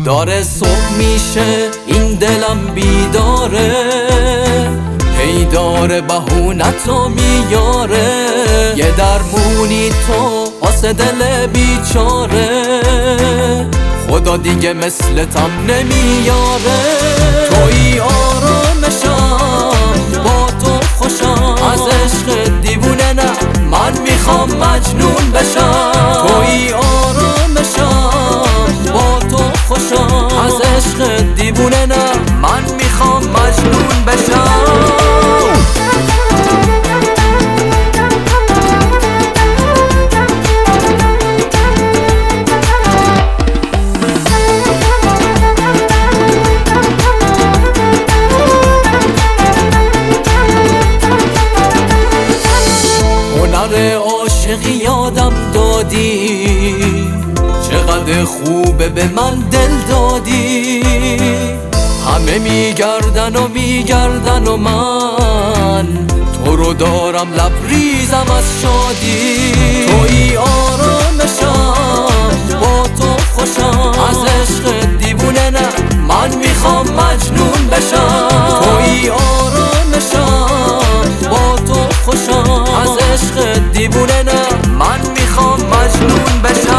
داره صبح میشه این دلم بیداره، هی داره بهونتو میاره، یه درمونی تو واسه دل بیچاره، خدا دیگه مثلتم نمیاره. توی آرامشم با تو خوشم، از عشق دیوونه نه من میخوام مجنون بشم. توی آرامشم با تو خوشم، از عشق دیوونه نه من میخوام مجنون بشم. عاشقی یادم دادی، چقدر خوبه به من دل دادی، همه میگردن و میگردن و من تو رو دارم لبریزم از شادی. توی آرامشم با تو خوشم، از عشق دیوونه نه من میخوام مجنون بشم. توی آرامشم با تو خوشم، از عشق دیوونه نه من میخوام مجنون بشم.